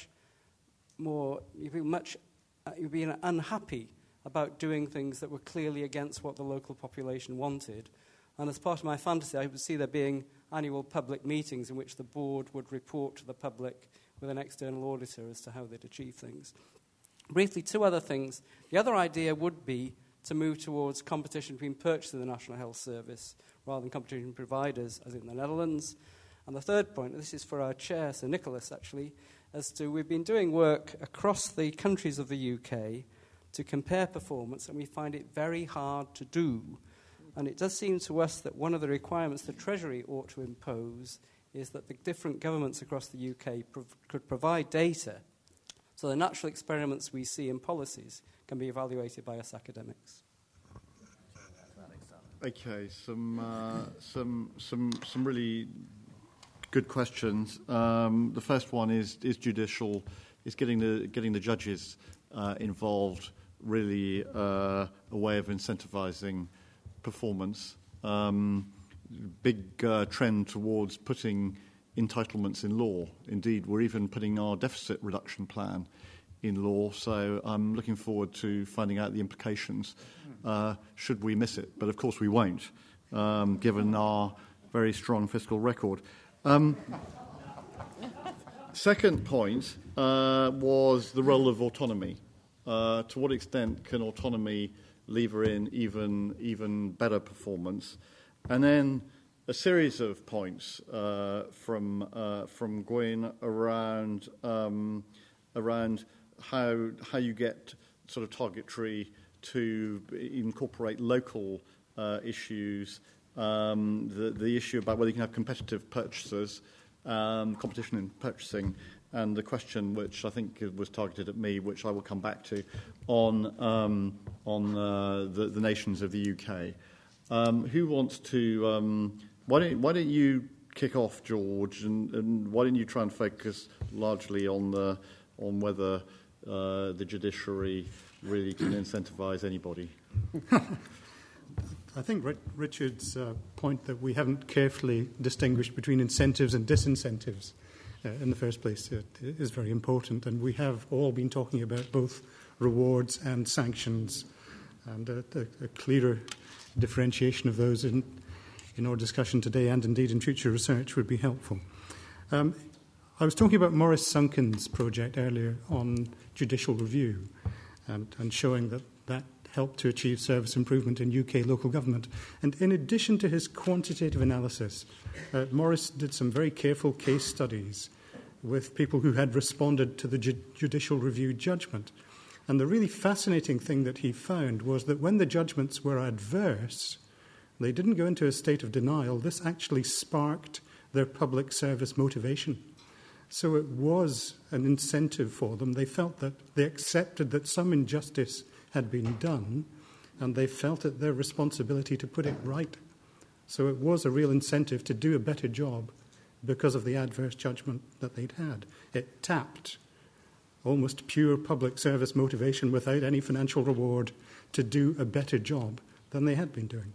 J: you'd be unhappy about doing things that were clearly against what the local population wanted. And as part of my fantasy, I would see there being annual public meetings in which the board would report to the public with an external auditor as to how they'd achieve things. Briefly, two other things. The other idea would be to move towards competition between purchasers of the National Health Service rather than competition between providers, as in the Netherlands. And the third point, and this is for our chair, Sir Nicholas, actually, as to we've been doing work across the countries of the UK to compare performance, and we find it very hard to do. And it does seem to us that one of the requirements the Treasury ought to impose is that the different governments across the UK could provide data so the natural experiments we see in policies can be evaluated by us academics.
A: Okay, some really good questions. The first one is judicial, is getting the judges involved, really a way of incentivising performance. Big trend towards putting entitlements in law. Indeed, we're even putting our deficit reduction plan in law, so I'm looking forward to finding out the implications should we miss it. But of course we won't, given our very strong fiscal record. Second point was the role of autonomy. To what extent can autonomy lever in even better performance? And then a series of points from Gwyn around how you get sort of targetry to incorporate local issues, the issue about whether you can have competitive purchasers, competition in purchasing, and the question which I think was targeted at me, which I will come back to, on the nations of the UK. Who wants to? Why don't you kick off, George, and why don't you try and focus largely on whether the judiciary really can incentivise anybody?
B: I think Richard's point that we haven't carefully distinguished between incentives and disincentives in the first place is very important, and we have all been talking about both rewards and sanctions, and a clearer differentiation of those in our discussion today and indeed in future research would be helpful. I was talking about Maurice Sunkin's project earlier on judicial review and showing that helped to achieve service improvement in UK local government. And in addition to his quantitative analysis, Maurice did some very careful case studies with people who had responded to the judicial review judgment. And the really fascinating thing that he found was that when the judgments were adverse, they didn't go into a state of denial. This actually sparked their public service motivation. So it was an incentive for them. They felt that they accepted that some injustice had been done, and they felt it their responsibility to put it right. So it was a real incentive to do a better job because of the adverse judgment that they'd had. It tapped almost pure public service motivation without any financial reward to do a better job than they had been doing.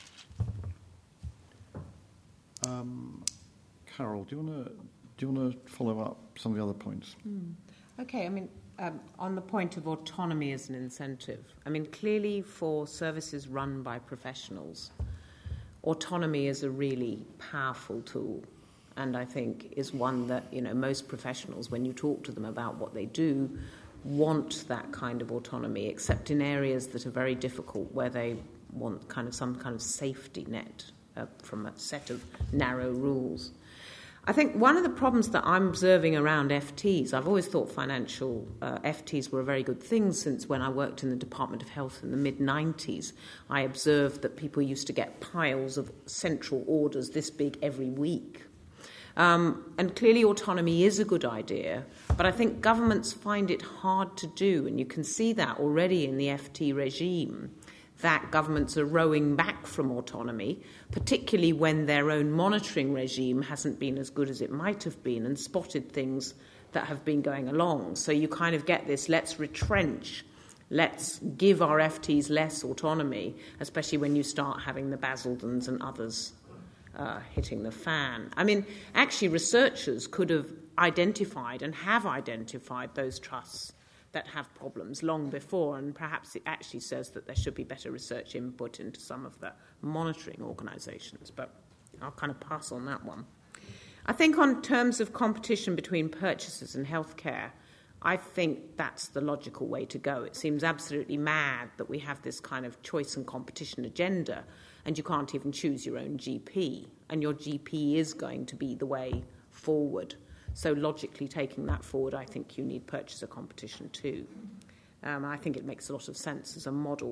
A: Carol, do you want to follow up some of the other points?
C: Okay, I mean, on the point of autonomy as an incentive, I mean, clearly for services run by professionals, autonomy is a really powerful tool, and I think is one that, most professionals, when you talk to them about what they do, want that kind of autonomy, except in areas that are very difficult, where they want some kind of safety net from a set of narrow rules. I think one of the problems that I'm observing around FTs, I've always thought financial FTs were a very good thing since when I worked in the Department of Health in the mid-90s. I observed that people used to get piles of central orders this big every week. And clearly autonomy is a good idea, but I think governments find it hard to do, and you can see that already in the FT regime, that governments are rowing back from autonomy, particularly when their own monitoring regime hasn't been as good as it might have been and spotted things that have been going along. So you kind of get this, let's retrench, let's give our FTs less autonomy, especially when you start having the Basildons and others hitting the fan. I mean, actually researchers could have identified and have identified those trusts that have problems long before, and perhaps it actually says that there should be better research input into some of the monitoring organisations, but I'll kind of pass on that one. I think on terms of competition between purchasers and healthcare, I think that's the logical way to go. It seems absolutely mad that we have this kind of choice and competition agenda, and you can't even choose your own GP, and your GP is going to be the way forward. So logically taking that forward, I think you need purchaser competition too. I think it makes a lot of sense as a model.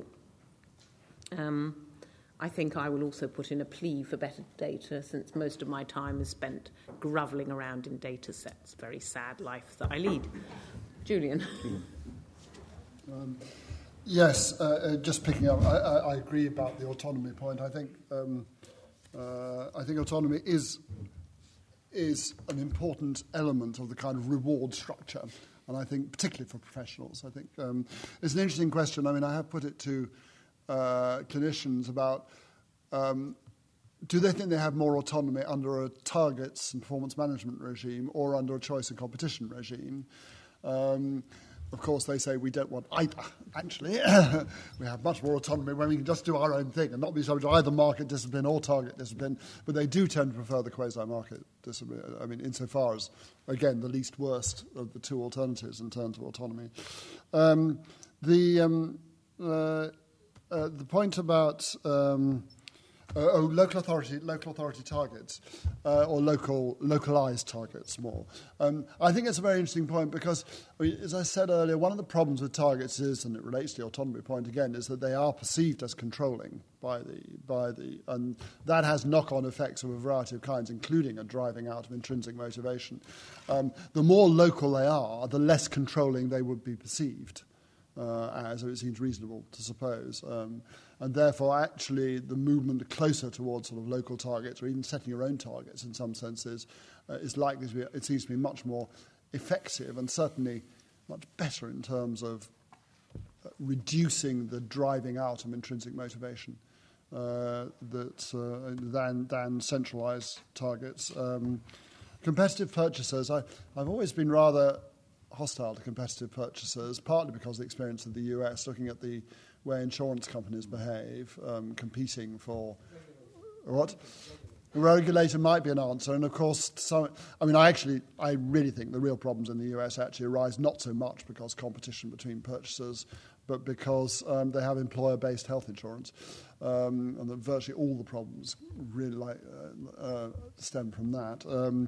C: I think I will also put in a plea for better data, since most of my time is spent grovelling around in data sets. Very sad life that I lead. Julian.
D: Yes, just picking up, I agree about the autonomy point. I think autonomy is an important element of the kind of reward structure, and I think particularly for professionals. I think it's an interesting question. I mean, I have put it to clinicians about do they think they have more autonomy under a targets and performance management regime or under a choice and competition regime? of course, they say we don't want either, actually. We have much more autonomy when we can just do our own thing and not be subject to either market discipline or target discipline. But they do tend to prefer the quasi-market discipline, I mean, insofar as, again, the least worst of the two alternatives in terms of autonomy. The point about local authority targets, or localized targets more. I think it's a very interesting point because, as I said earlier, one of the problems with targets is, and it relates to the autonomy point again, is that they are perceived as controlling by the, and that has knock-on effects of a variety of kinds, including a driving out of intrinsic motivation. The more local they are, the less controlling they would be perceived. As it seems reasonable to suppose. And therefore, actually, the movement closer towards sort of local targets, or even setting your own targets in some senses, is likely to be, it seems to be, much more effective and certainly much better in terms of reducing the driving out of intrinsic motivation than centralised targets. Competitive purchasers, I've always been rather hostile to competitive purchasers, partly because of the experience of the US, looking at the way insurance companies behave, competing for what? A regulator might be an answer, and of course, I really think the real problems in the US actually arise not so much because competition between purchasers, but because they have employer-based health insurance, and that virtually all the problems really stem from that.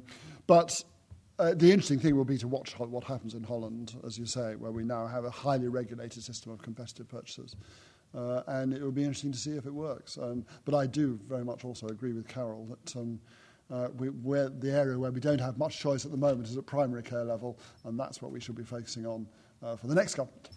D: The interesting thing will be to watch what happens in Holland, as you say, where we now have a highly regulated system of competitive purchases. And it will be interesting to see if it works. But I do very much also agree with Carol that the area where we don't have much choice at the moment is at primary care level, and that's what we should be focusing on for the next government.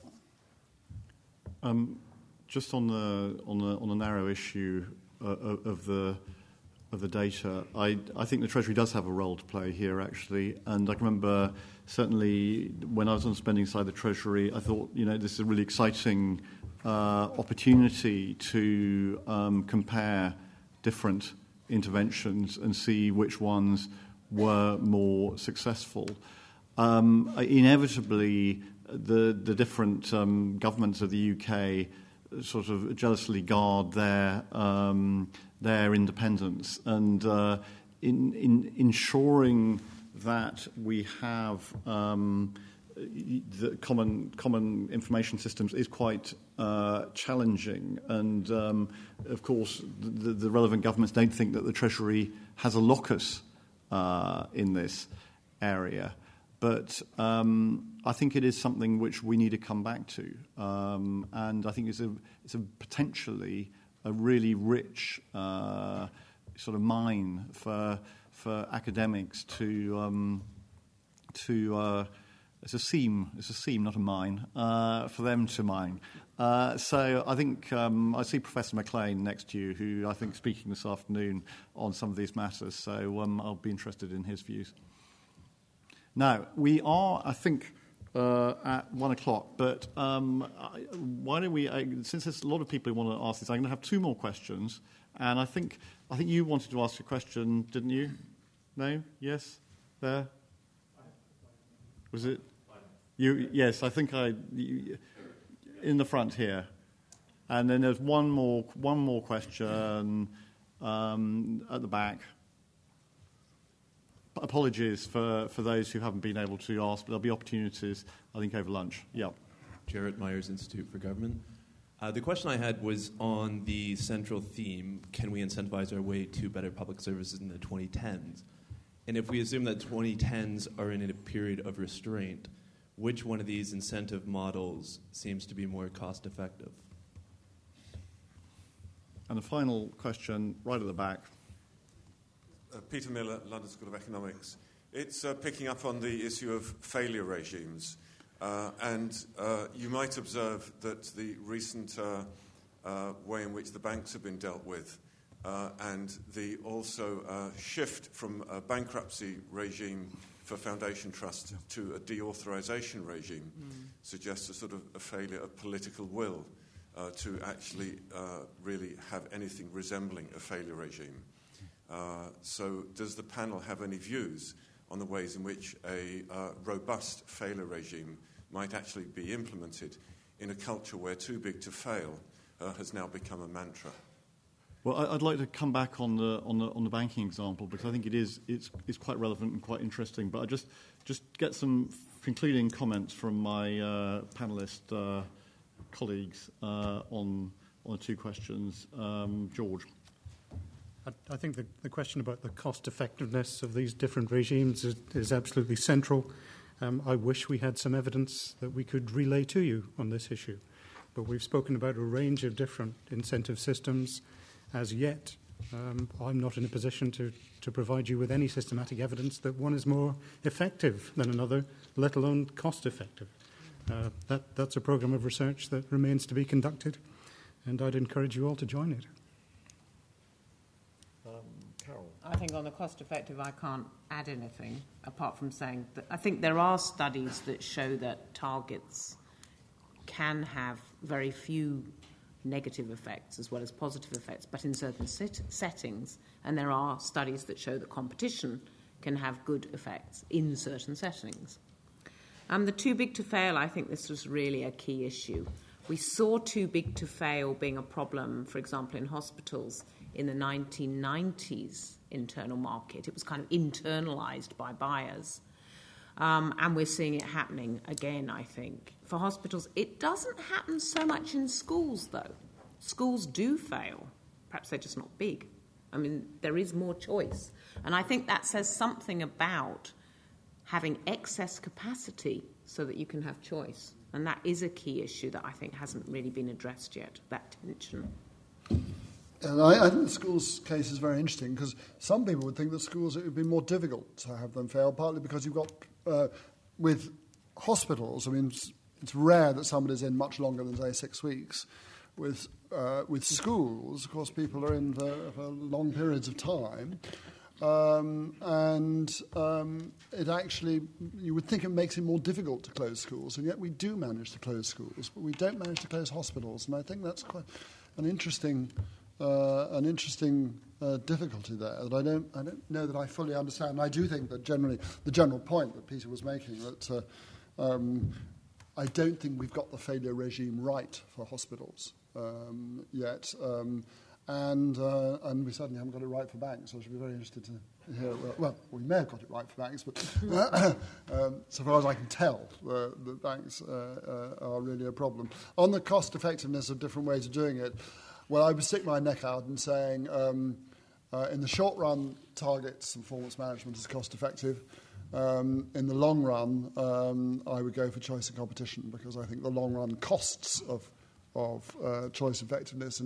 A: Just on the narrow issue of the data, I think the Treasury does have a role to play here, actually. And I can remember, certainly, when I was on the spending side of the Treasury, I thought, this is a really exciting opportunity to compare different interventions and see which ones were more successful. Inevitably, the different governments of the UK sort of jealously guard their independence, and in ensuring that we have the common information systems is quite challenging. And of course, the relevant governments don't think that the Treasury has a locus in this area. But I think it is something which we need to come back to, and I think it's a potentially a really rich sort of mine for academics to it's a seam, not a mine, for them to mine. So I think I see Professor McLean next to you, who I think is speaking this afternoon on some of these matters. So I'll be interested in his views. Now, we are, I think, at 1 o'clock, but why don't we, since there's a lot of people who want to ask this, I'm going to have two more questions, and I think you wanted to ask a question, didn't you? No? Yes? There? Was it? You? Yes, I think in the front here. And then there's one more question at the back. Apologies for those who haven't been able to ask, but there'll be opportunities, I think, over lunch. Yeah.
K: Jarrett Myers, Institute for Government. The question I had was on the central theme, can we incentivize our way to better public services in the 2010s? And if we assume that 2010s are in a period of restraint, which one of these incentive models seems to be more cost-effective?
A: And the final question, right at the back.
L: Peter Miller, London School of Economics. It's picking up on the issue of failure regimes. And you might observe that the recent way in which the banks have been dealt with and the also shift from a bankruptcy regime for foundation trusts to a deauthorization regime suggests a sort of a failure of political will to actually really have anything resembling a failure regime. So does the panel have any views on the ways in which a robust failure regime might actually be implemented in a culture where too big to fail has now become a mantra.
A: Well, I'd like to come back on the banking example, because I think it's quite relevant and quite interesting. But I just get some concluding comments from my panelist colleagues on the two questions. George.
B: I think the question about the cost effectiveness of these different regimes is absolutely central. I wish we had some evidence that we could relay to you on this issue. But we've spoken about a range of different incentive systems. As yet, I'm not in a position to provide you with any systematic evidence that one is more effective than another, let alone cost effective. That's a programme of research that remains to be conducted, and I'd encourage you all to join it.
A: Carol.
C: I think on the cost effective, I can't add anything apart from saying that I think there are studies that show that targets can have very few negative effects as well as positive effects, but in certain settings, and there are studies that show that competition can have good effects in certain settings. The too big to fail, I think this was really a key issue. We saw too big to fail being a problem, for example, in hospitals in the 1990s internal market. It was kind of internalized by buyers. And we're seeing it happening again, I think. For hospitals, it doesn't happen so much in schools, though. Schools do fail. Perhaps they're just not big. I mean, there is more choice. And I think that says something about having excess capacity so that you can have choice. And that is a key issue that I think hasn't really been addressed yet, that tension.
D: And I think the schools case is very interesting, because some people would think that schools, it would be more difficult to have them fail, partly because you've got, with hospitals, I mean, it's rare that somebody's in much longer than, say, 6 weeks. With schools, of course, people are in for long periods of time. It actually, you would think it makes it more difficult to close schools, and yet we do manage to close schools, but we don't manage to close hospitals, and I think that's quite an interesting difficulty there that I don't know that I fully understand. And I do think that generally the general point that Peter was making, that I don't think we've got the failure regime right for hospitals yet. And we certainly haven't got it right for banks. So I should be very interested to hear. Well, we may have got it right for banks, but so far as I can tell, the banks are really a problem. On the cost effectiveness of different ways of doing it, well, I would stick my neck out and saying, in the short run, targets and performance management is cost effective. In the long run, I would go for choice and competition, because I think the long run costs of choice effectiveness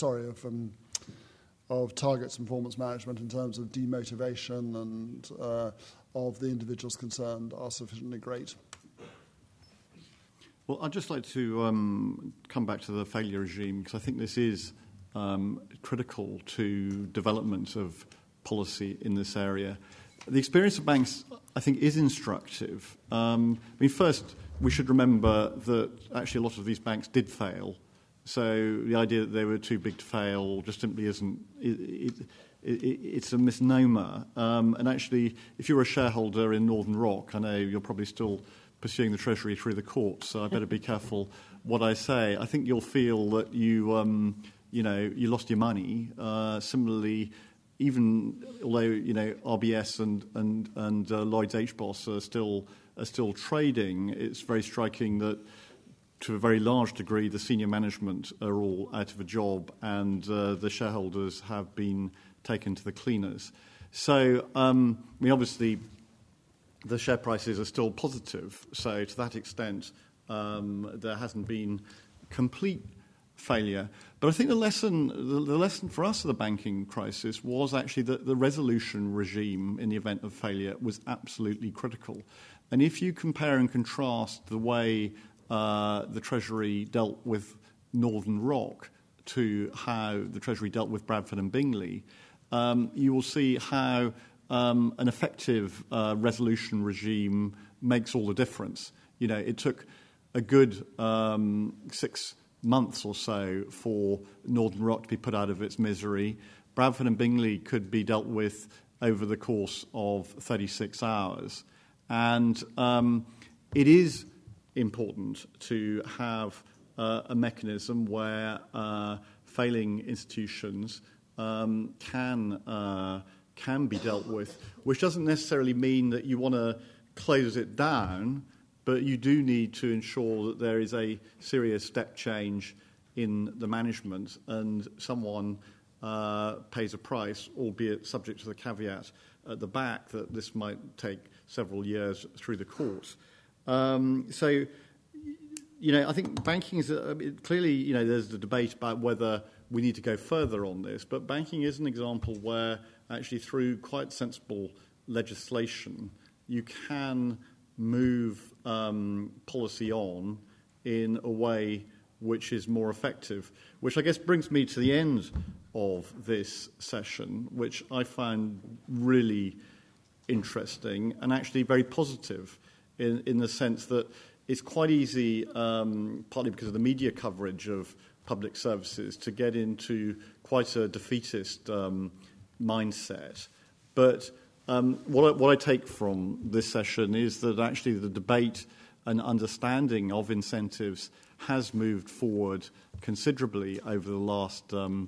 D: of targets and performance management in terms of demotivation and of the individuals concerned are sufficiently great.
A: Well, I'd just like to come back to the failure regime, because I think this is critical to development of policy in this area. The experience of banks, I think, is instructive. First, we should remember that actually a lot of these banks did fail. So the idea that they were too big to fail just simply isn't. It's a misnomer. And actually, if you're a shareholder in Northern Rock, I know you're probably still pursuing the Treasury through the courts, so I better be careful what I say. I think you'll feel that you lost your money. Similarly, even although RBS and Lloyds HBOS are still trading, it's very striking that to a very large degree the senior management are all out of a job, and the shareholders have been taken to the cleaners. So, obviously, the share prices are still positive. So, to that extent, there hasn't been complete failure. But I think the lesson for us of the banking crisis was actually that the resolution regime in the event of failure was absolutely critical. And if you compare and contrast the way the Treasury dealt with Northern Rock to how the Treasury dealt with Bradford and Bingley, you will see how an effective resolution regime makes all the difference. It took a good 6 months or so for Northern Rock to be put out of its misery. Bradford and Bingley could be dealt with over the course of 36 hours. And it is important to have a mechanism where failing institutions can be dealt with, which doesn't necessarily mean that you want to close it down, but you do need to ensure that there is a serious step change in the management and someone pays a price, albeit subject to the caveat at the back that this might take several years through the courts. So, I think banking is clearly, there's the debate about whether we need to go further on this, but banking is an example where actually through quite sensible legislation you can move policy on in a way which is more effective, which I guess brings me to the end of this session, which I found really interesting and actually very positive in the sense that it's quite easy, partly because of the media coverage of public services, to get into quite a defeatist mindset. But what I take from this session is that actually the debate and understanding of incentives has moved forward considerably over the last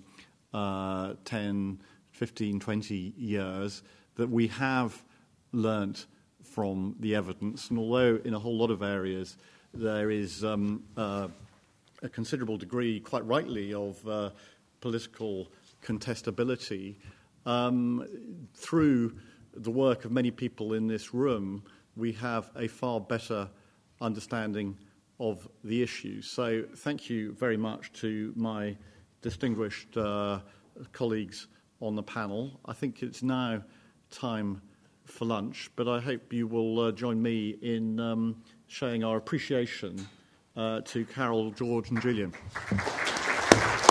A: 10, 15, 20 years, that we have learnt from the evidence. And although in a whole lot of areas there is a considerable degree, quite rightly, of political contestability, through the work of many people in this room, we have a far better understanding of the issue. So thank you very much to my distinguished colleagues on the panel. I think it's now time for lunch, but I hope you will join me in showing our appreciation to Carol, George and Julian.